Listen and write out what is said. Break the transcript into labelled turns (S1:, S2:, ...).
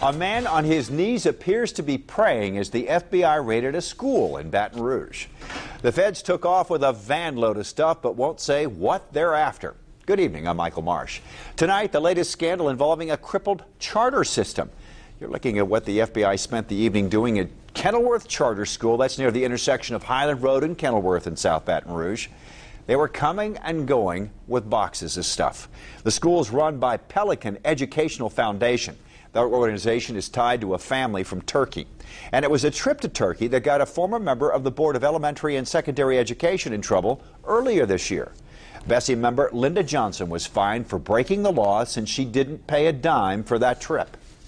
S1: A man on his knees appears to be praying as the FBI raided a school in Baton Rouge. The feds took off with a van load of stuff but won't say what they're after. Good evening, I'm Michael Marsh. Tonight, the latest scandal involving a crippled charter system. You're looking at what the FBI spent the evening doing at Kenilworth Charter School. That's near the intersection of Highland Road and Kenilworth in South Baton Rouge. They were coming and going with boxes of stuff. The school is run by Pelican Educational Foundation. That organization is tied to a family from Turkey. And it was a trip to Turkey that got a former member of the Board of Elementary and Secondary Education in trouble earlier this year. Bessie member Linda Johnson was fined for breaking the law since she didn't pay a dime for that trip.